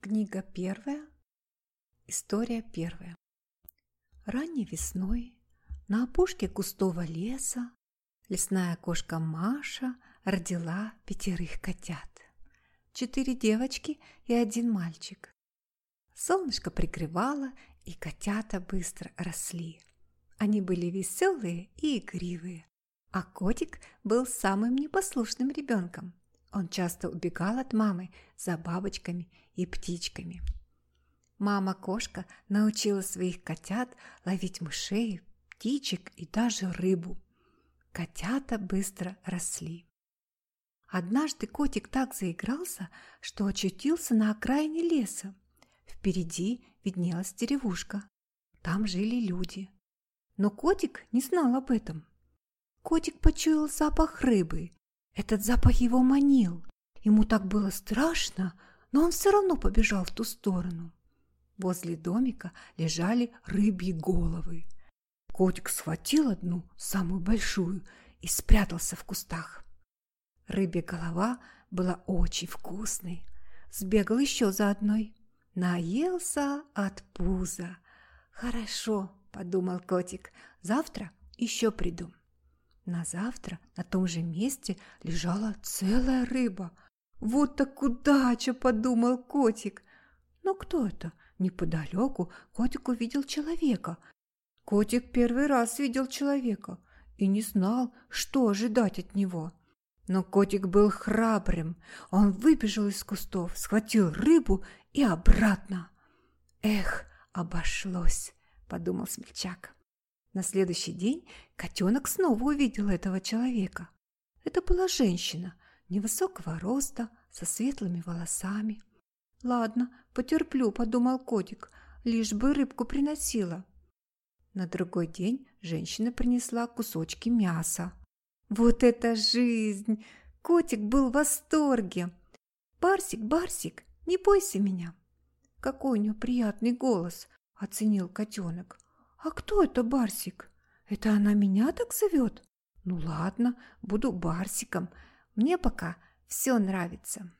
Книга первая, история первая. Ранней весной на опушке густого леса лесная кошка Маша родила 5 котят. 4 девочки и 1 мальчик. Солнышко пригревало, и котята быстро росли. Они были веселые и игривые, а котик был самым непослушным ребенком. Он часто убегал от мамы за бабочками и птичками. Мама-кошка научила своих котят ловить мышей, птичек и даже рыбу. Котята быстро росли. Однажды котик так заигрался, что очутился на окраине леса. Впереди виднелась деревушка. Там жили люди. Но котик не знал об этом. Котик почуял запах рыбы. Этот запах его манил. Ему так было страшно, но он все равно побежал в ту сторону. Возле домика лежали рыбьи головы. Котик схватил одну, самую большую, и спрятался в кустах. Рыбья голова была очень вкусной. Сбегал еще за одной. Наелся от пуза. «Хорошо», — подумал котик, — «завтра еще приду». На завтра на том же месте лежала целая рыба. «Вот так удача!» – подумал котик. Но кто это? Неподалеку котик увидел человека. Котик первый раз видел человека и не знал, что ожидать от него. Но котик был храбрым. Он выбежал из кустов, схватил рыбу и обратно. «Эх, обошлось!» – подумал смельчак. На следующий день котенок снова увидел этого человека. Это была женщина, невысокого роста, со светлыми волосами. «Ладно, потерплю», – подумал котик, – «лишь бы рыбку приносила». На другой день женщина принесла кусочки мяса. Вот это жизнь! Котик был в восторге. «Барсик, Барсик, не бойся меня!» «Какой у него приятный голос!» – оценил котенок. «А кто это Барсик? Это она меня так зовет? Ну ладно, буду Барсиком. Мне пока все нравится».